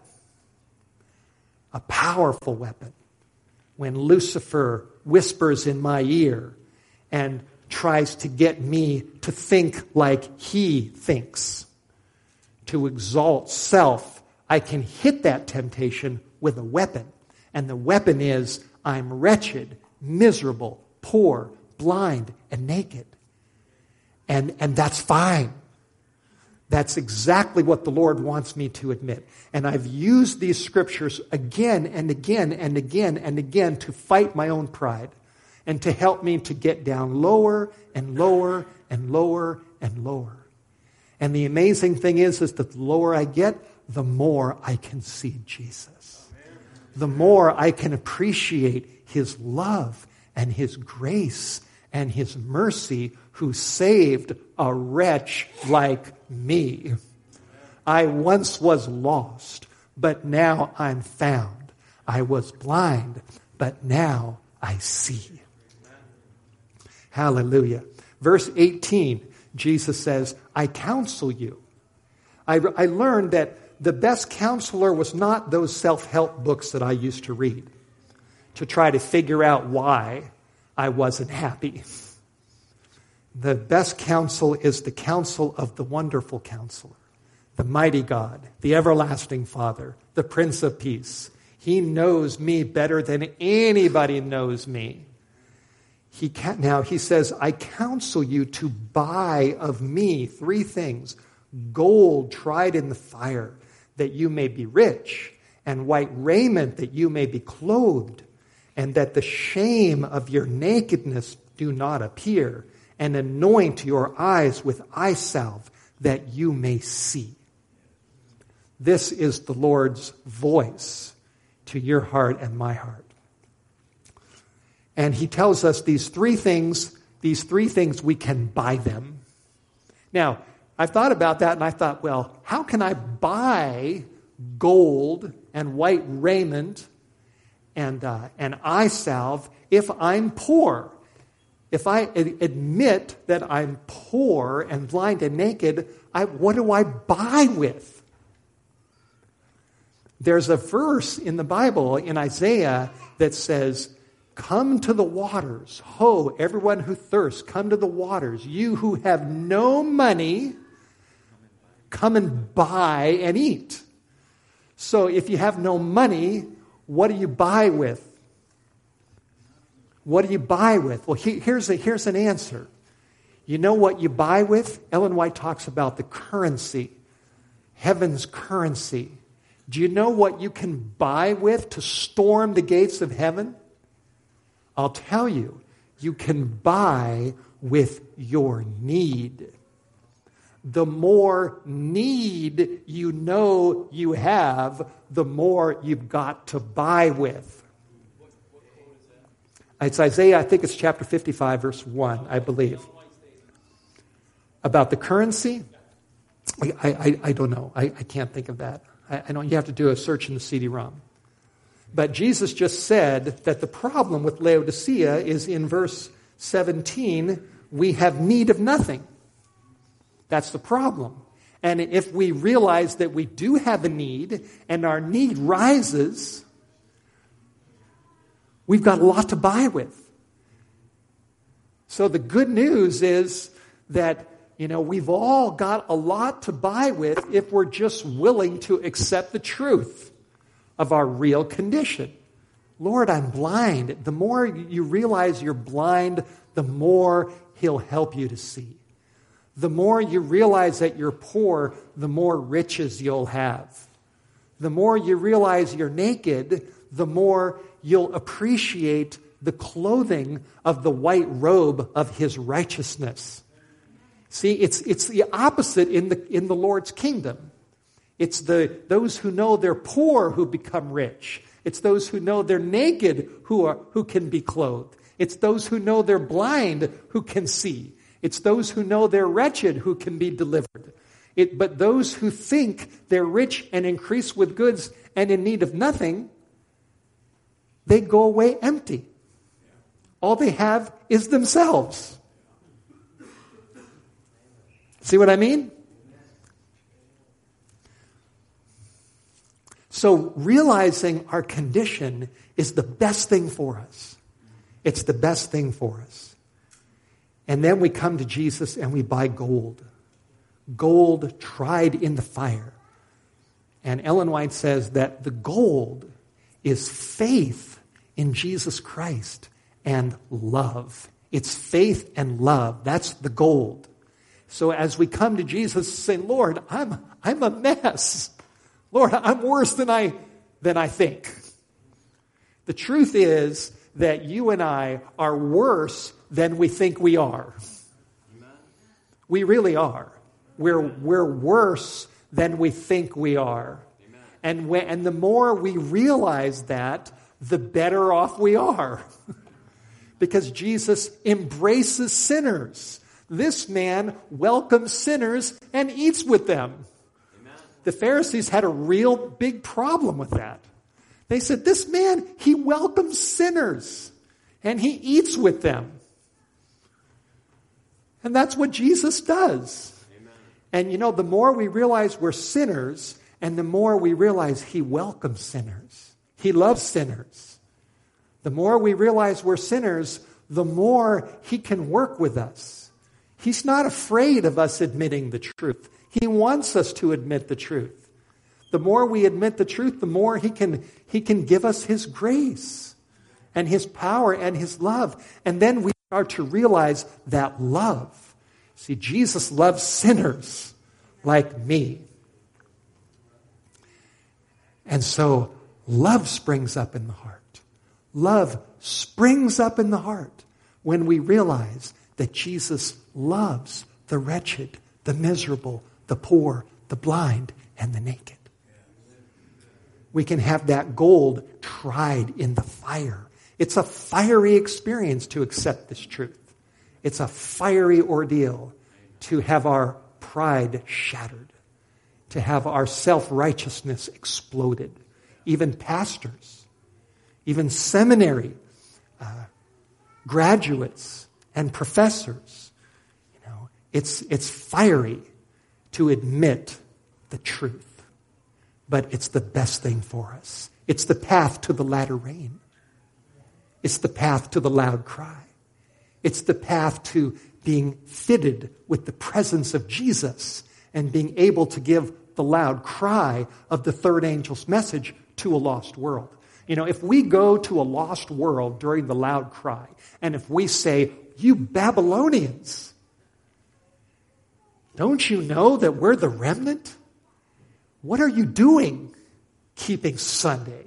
Speaker 2: a powerful weapon. When Lucifer whispers in my ear and tries to get me to think like he thinks, to exalt self, I can hit that temptation with a weapon. And the weapon is, I'm wretched, miserable, poor, blind, and naked. And that's fine. That's exactly what the Lord wants me to admit. And I've used these scriptures again and again and again and again to fight my own pride and to help me to get down lower and lower and lower and lower. And the amazing thing is that the lower I get, the more I can see Jesus. The more I can appreciate His love and His grace and His mercy, who saved a wretch like me. I once was lost, but now I'm found. I was blind, but now I see. Hallelujah. Verse 18, Jesus says, I counsel you. I learned that the best counselor was not those self-help books that I used to read to try to figure out why I wasn't happy. The best counsel is the counsel of the wonderful Counselor, the mighty God, the everlasting Father, the Prince of Peace. He knows me better than anybody knows me. Now he says, I counsel you to buy of me 3 things: gold tried in the fire, that you may be rich, and white raiment, that you may be clothed, and that the shame of your nakedness do not appear, and anoint your eyes with eye salve, that you may see. This is the Lord's voice to your heart and my heart. And He tells us these three things, we can buy them. Now, I've thought about that and I thought, well, how can I buy gold and white raiment and eye salve if I'm poor? If I admit that I'm poor and blind and naked, what do I buy with? There's a verse in the Bible, in Isaiah, that says, come to the waters. Ho, everyone who thirsts, come to the waters. You who have no money, come and buy and eat. So if you have no money, what do you buy with? What do you buy with? Well, here's an answer. You know what you buy with? Ellen White talks about the currency, heaven's currency. Do you know what you can buy with to storm the gates of heaven? I'll tell you, you can buy with your need. The more need you know you have, the more you've got to buy with. It's Isaiah, I think it's chapter 55, verse 1, I believe. About the currency? I don't know. I can't think of that. I don't. You have to do a search in the CD-ROM. But Jesus just said that the problem with Laodicea is in verse 17, we have need of nothing. That's the problem. And if we realize that we do have a need and our need rises, we've got a lot to buy with. So the good news is that, we've all got a lot to buy with if we're just willing to accept the truth of our real condition. Lord, I'm blind. The more you realize you're blind, the more He'll help you to see. The more you realize that you're poor, the more riches you'll have. The more you realize you're naked, the more you'll appreciate the clothing of the white robe of His righteousness. See, it's the opposite in the Lord's kingdom. It's those who know they're poor who become rich. It's those who know they're naked who can be clothed. It's those who know they're blind who can see. It's those who know they're wretched who can be delivered. But those who think they're rich and increase with goods and in need of nothing, they go away empty. All they have is themselves. See what I mean? So realizing our condition is the best thing for us. It's the best thing for us. And then we come to Jesus and we buy gold. Gold tried in the fire. And Ellen White says that the gold is faith in Jesus Christ and love. It's faith and love. That's the gold. So as we come to Jesus saying, Lord, I'm a mess. Lord, I'm worse than I think. The truth is that you and I are worse than we think we are. Amen. We really are. We're worse than we think we are. Amen. And the more we realize that, the better off we are. Because Jesus embraces sinners. This man welcomes sinners and eats with them. Amen. The Pharisees had a real big problem with that. They said, this man, he welcomes sinners and he eats with them. And that's what Jesus does. Amen. And the more we realize we're sinners and the more we realize He welcomes sinners. He loves sinners. The more we realize we're sinners, the more He can work with us. He's not afraid of us admitting the truth. He wants us to admit the truth. The more we admit the truth, the more He can give us His grace and His power and His love. And then we start to realize that love. See, Jesus loves sinners like me. And so love springs up in the heart. Love springs up in the heart when we realize that Jesus loves the wretched, the miserable, the poor, the blind, and the naked. We can have that gold tried in the fire. It's a fiery experience to accept this truth. It's a fiery ordeal to have our pride shattered, to have our self-righteousness exploded. Even pastors, even seminary graduates and professors, it's fiery to admit the truth. But it's the best thing for us. It's the path to the latter rain. It's the path to the loud cry. It's the path to being fitted with the presence of Jesus and being able to give the loud cry of the third angel's message to a lost world. If we go to a lost world during the loud cry, and if we say, you Babylonians, don't you know that we're the remnant? What are you doing keeping Sunday?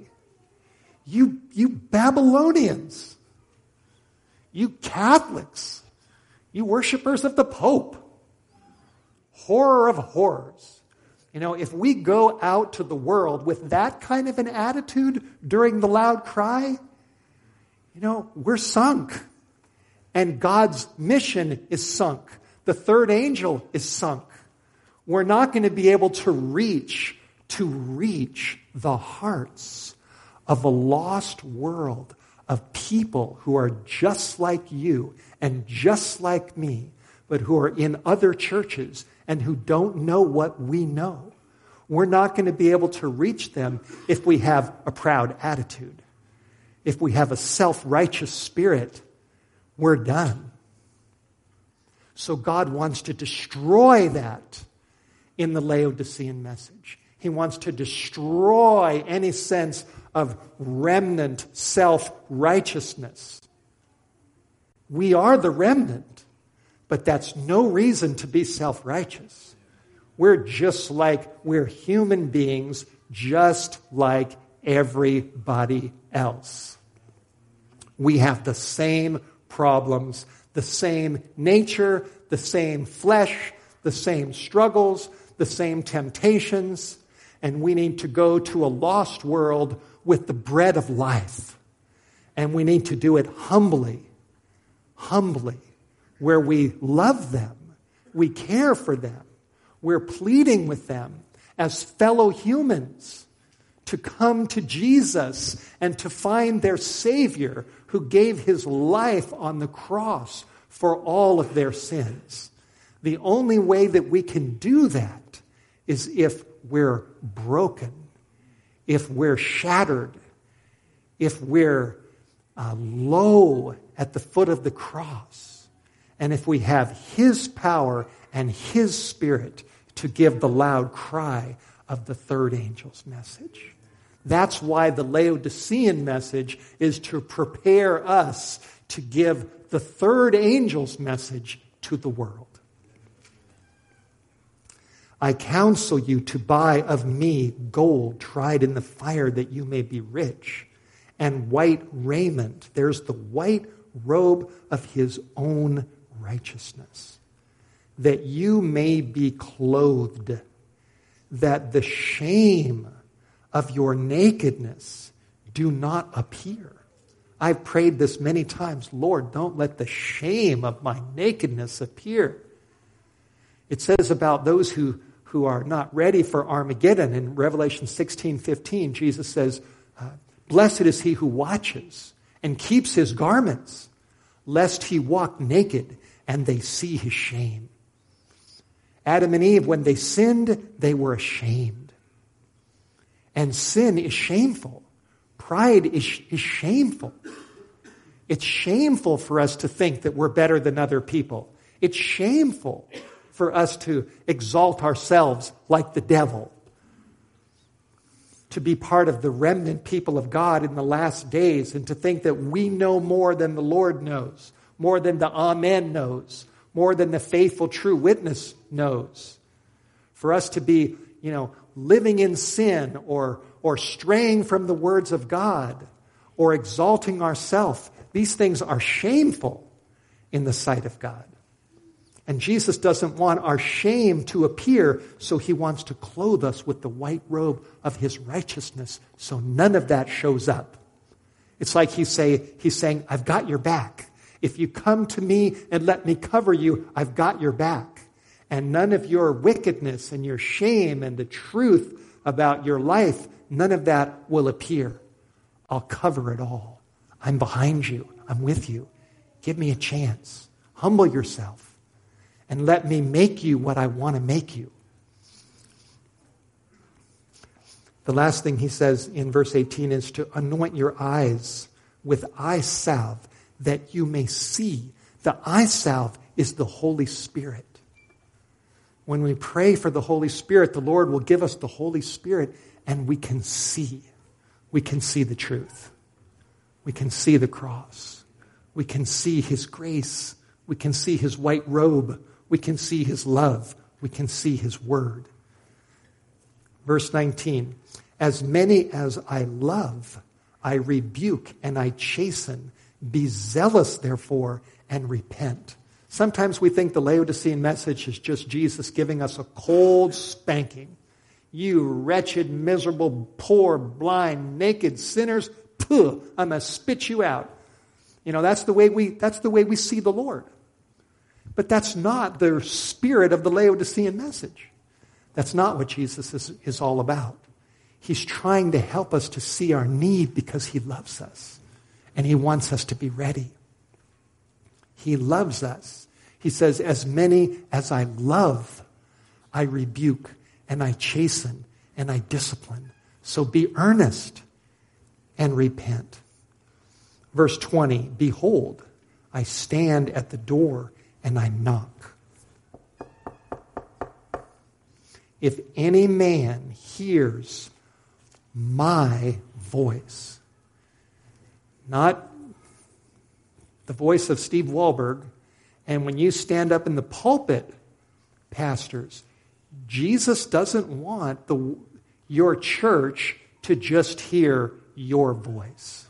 Speaker 2: You Babylonians, you Catholics, You worshipers of the Pope. Horror of horrors. If we go out to the world with that kind of an attitude during the loud cry, we're sunk. And God's mission is sunk. The third angel is sunk. We're not going to be able to reach the hearts of a lost world of people who are just like you and just like me, but who are in other churches and who don't know what we know. We're not going to be able to reach them if we have a proud attitude. If we have a self-righteous spirit, we're done. So God wants to destroy that in the Laodicean message. He wants to destroy any sense of remnant self-righteousness. We are the remnant, but that's no reason to be self-righteous. We're human beings, just like everybody else. We have the same problems, the same nature, the same flesh, the same struggles, the same temptations, and we need to go to a lost world with the bread of life. And we need to do it humbly, where we love them, we care for them, we're pleading with them as fellow humans to come to Jesus and to find their Savior who gave his life on the cross for all of their sins. The only way that we can do that is if we're broken, if we're shattered, if we're low at the foot of the cross, and if we have his power and his Spirit to give the loud cry of the third angel's message. That's why the Laodicean message is to prepare us to give the third angel's message to the world. I counsel you to buy of me gold tried in the fire that you may be rich, and white raiment. There's the white robe of his own righteousness, that you may be clothed, that the shame of your nakedness do not appear. I've prayed this many times. Lord, don't let the shame of my nakedness appear. It says about those who are not ready for Armageddon in Revelation 16:15, Jesus says, blessed is he who watches and keeps his garments, lest he walk naked and they see his shame. Adam and Eve, when they sinned, they were ashamed. And sin is shameful. Pride is shameful. It's shameful for us to think that we're better than other people. It's shameful for us to exalt ourselves like the devil. To be part of the remnant people of God in the last days and to think that we know more than the Lord knows, more than the Amen knows, more than the faithful true witness knows. For us to be, living in sin or straying from the words of God or exalting ourselves, these things are shameful in the sight of God. And Jesus doesn't want our shame to appear, so he wants to clothe us with the white robe of his righteousness, so none of that shows up. It's like he's saying, I've got your back. If you come to me and let me cover you, I've got your back. And none of your wickedness and your shame and the truth about your life, none of that will appear. I'll cover it all. I'm behind you. I'm with you. Give me a chance. Humble yourself. And let me make you what I want to make you. The last thing he says in verse 18 is to anoint your eyes with eye salve that you may see. The eye salve is the Holy Spirit. When we pray for the Holy Spirit, the Lord will give us the Holy Spirit and we can see. We can see the truth. We can see the cross. We can see his grace. We can see his white robe. We can see his love. We can see his word. Verse 19, as many as I love, I rebuke and I chasten. Be zealous, therefore, and repent. Sometimes we think the Laodicean message is just Jesus giving us a cold spanking. You wretched, miserable, poor, blind, naked sinners, puh, I'm going to spit you out. That's the way we see the Lord. But that's not the spirit of the Laodicean message. That's not what Jesus is all about. He's trying to help us to see our need because he loves us. And he wants us to be ready. He loves us. He says, as many as I love, I rebuke and I chasten and I discipline. So be earnest and repent. Verse 20, behold, I stand at the door and I knock. If any man hears my voice, not the voice of Steve Wahlberg, and when you stand up in the pulpit, pastors, Jesus doesn't want your church to just hear your voice.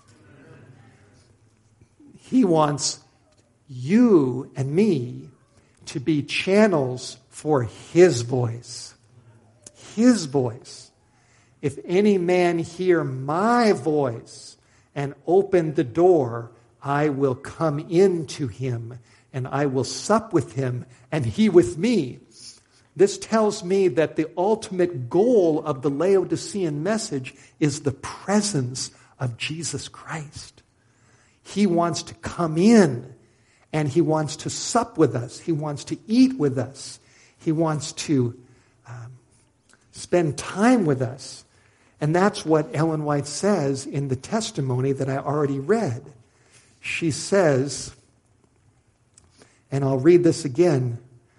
Speaker 2: He wants you and me to be channels for his voice. His voice. If any man hear my voice and open the door, I will come into him and I will sup with him and he with me. This tells me that the ultimate goal of the Laodicean message is the presence of Jesus Christ. He wants to come in and he wants to sup with us. He wants to eat with us. He wants to spend time with us. And that's what Ellen White says in the testimony that I already read. She says, and I'll read this again,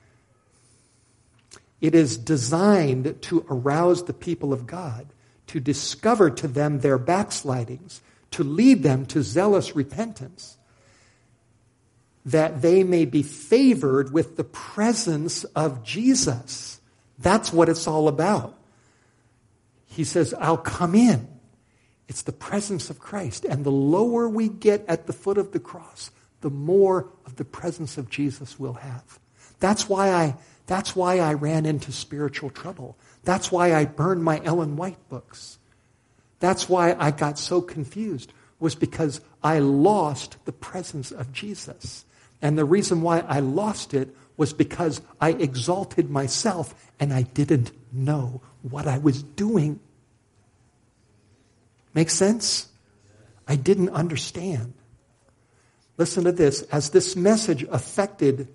Speaker 2: it is designed to arouse the people of God, to discover to them their backslidings, to lead them to zealous repentance, that they may be favored with the presence of Jesus. That's what it's all about. He says, I'll come in. It's the presence of Christ. And the lower we get at the foot of the cross, the more of the presence of Jesus we'll have. That's why I ran into spiritual trouble. That's why I burned my Ellen White books. That's why I got so confused, was because I lost the presence of Jesus. And the reason why I lost it was because I exalted myself and I didn't know what I was doing. Make sense? I didn't understand. Listen to this. As this message affected,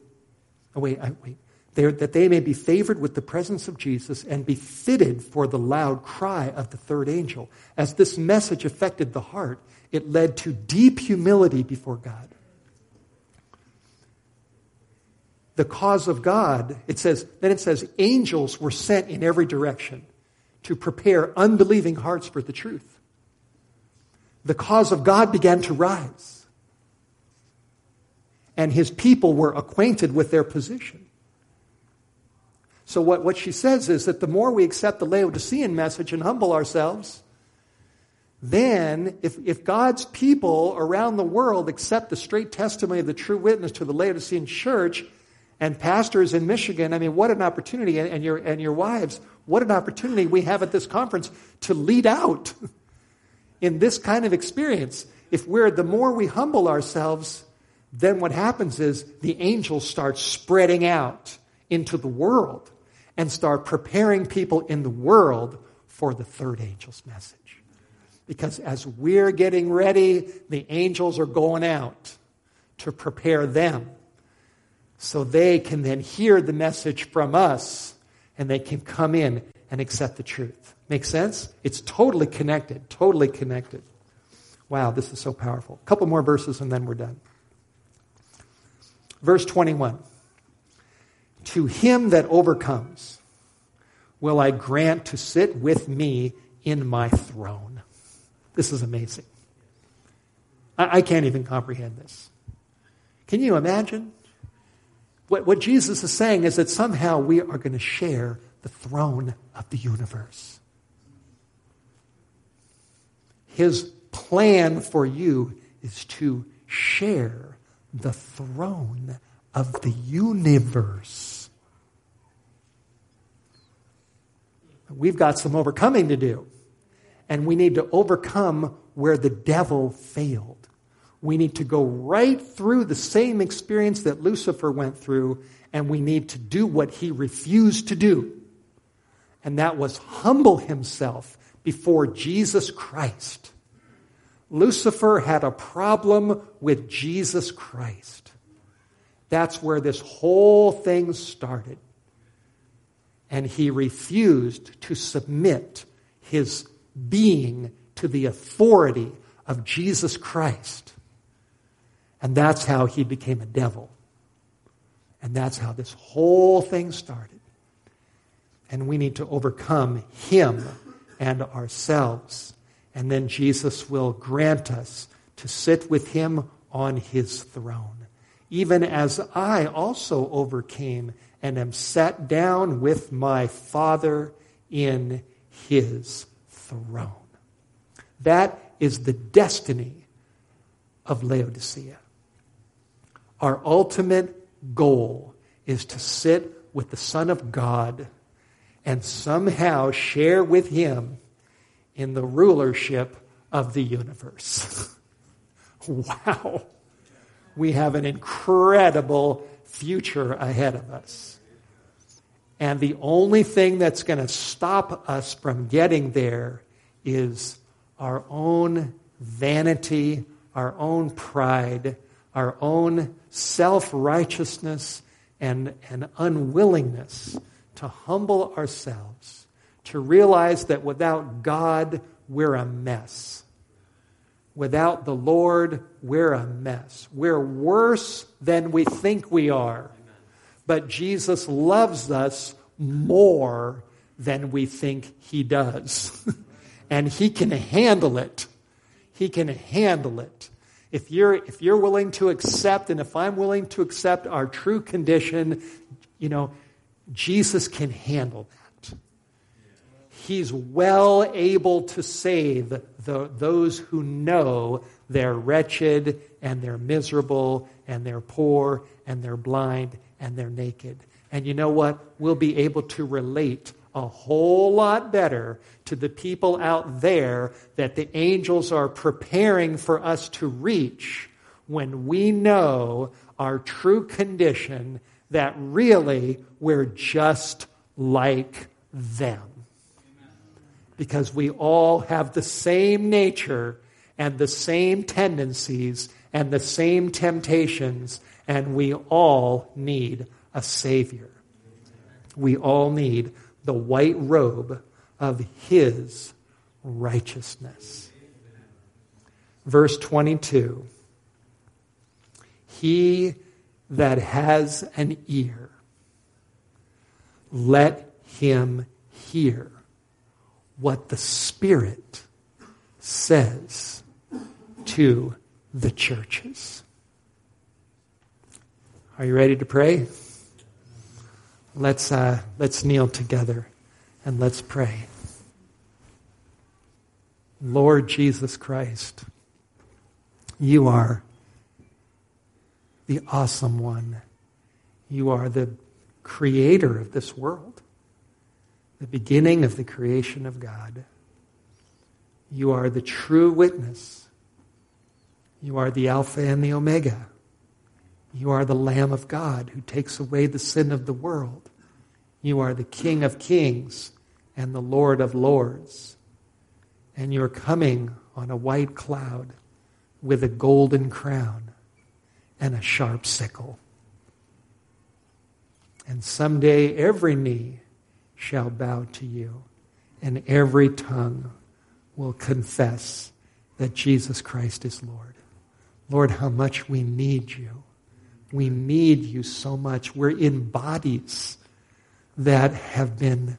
Speaker 2: that they may be favored with the presence of Jesus and be fitted for the loud cry of the third angel. As this message affected the heart, it led to deep humility before God. The cause of God, it says, angels were sent in every direction to prepare unbelieving hearts for the truth. The cause of God began to rise. And his people were acquainted with their position. So what she says is that the more we accept the Laodicean message and humble ourselves, then if God's people around the world accept the straight testimony of the true witness to the Laodicean church, and pastors in Michigan, what an opportunity, and your wives, what an opportunity we have at this conference to lead out in this kind of experience. The more we humble ourselves, then what happens is the angels start spreading out into the world and start preparing people in the world for the third angel's message. Because as we're getting ready, the angels are going out to prepare them so they can then hear the message from us and they can come in and accept the truth. Make sense? It's totally connected, totally connected. Wow, this is so powerful. A couple more verses and then we're done. Verse 21. To him that overcomes will I grant to sit with me in my throne. This is amazing. I can't even comprehend this. Can you imagine? What Jesus is saying is that somehow we are going to share the throne of the universe. His plan for you is to share the throne of the universe. We've got some overcoming to do. And we need to overcome where the devil failed. We need to go right through the same experience that Lucifer went through, and we need to do what he refused to do. And that was humble himself before Jesus Christ. Lucifer had a problem with Jesus Christ. That's where this whole thing started. And he refused to submit his being to the authority of Jesus Christ. And that's how he became a devil. And that's how this whole thing started. And we need to overcome him and ourselves. And then Jesus will grant us to sit with him on his throne. Even as I also overcame and am sat down with my Father in his throne. That is the destiny of Laodicea. Our ultimate goal is to sit with the Son of God and somehow share with him in the rulership of the universe. Wow. We have an incredible future ahead of us. And the only thing that's going to stop us from getting there is our own vanity, our own pride, our own self-righteousness and unwillingness to humble ourselves, to realize that without God, we're a mess. Without the Lord, we're a mess. We're worse than we think we are. But Jesus loves us more than we think he does. And he can handle it. He can handle it. If you're willing to accept, and if I'm willing to accept our true condition, Jesus can handle that. He's well able to save those who know they're wretched and they're miserable and they're poor and they're blind and they're naked. And you know what? We'll be able to relate a whole lot better to the people out there that the angels are preparing for us to reach when we know our true condition, that really we're just like them. Because we all have the same nature and the same tendencies and the same temptations, and we all need a Savior. We all need the white robe of his righteousness. Verse 22. He that has an ear, let him hear what the Spirit says to the churches. Are you ready to pray? Let's kneel together and let's pray. Lord Jesus Christ, you are the awesome one. You are the creator of this world, the beginning of the creation of God. You are the true witness. You are the Alpha and the Omega. You are the Lamb of God who takes away the sin of the world. You are the King of Kings and the Lord of Lords. And you're coming on a white cloud with a golden crown and a sharp sickle. And someday every knee shall bow to you, and every tongue will confess that Jesus Christ is Lord. Lord, how much we need you. We need you so much. We're in bodies that have been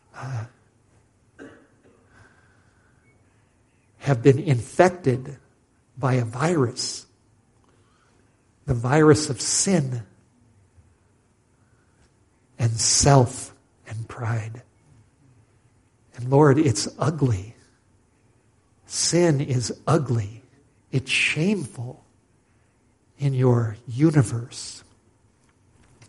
Speaker 2: infected by a virus, the virus of sin and self and pride. And Lord, it's ugly. Sin is ugly. It's shameful in your universe.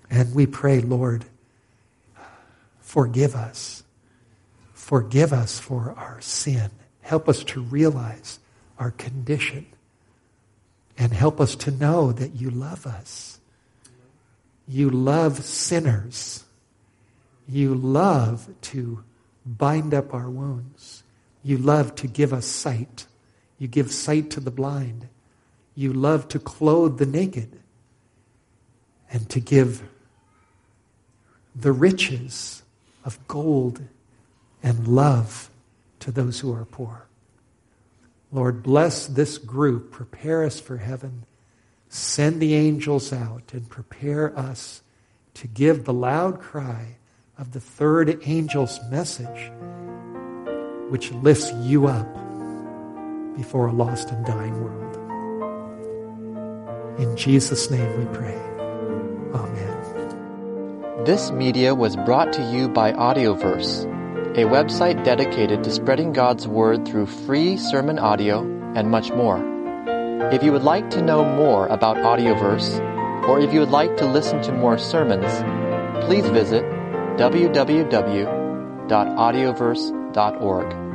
Speaker 2: And we pray, Lord, forgive us. Forgive us for our sin. Help us to realize our condition. And help us to know that you love us. You love sinners. You love to bind up our wounds. You love to give us sight. You give sight to the blind. You love to clothe the naked and to give the riches of gold and love to those who are poor. Lord, bless this group. Prepare us for heaven. Send the angels out and prepare us to give the loud cry of the third angel's message, which lifts you up before a lost and dying world. In Jesus' name we pray. Amen.
Speaker 3: This media was brought to you by Audioverse, a website dedicated to spreading God's Word through free sermon audio and much more. If you would like to know more about Audioverse, or if you would like to listen to more sermons, please visit www.audioverse.org.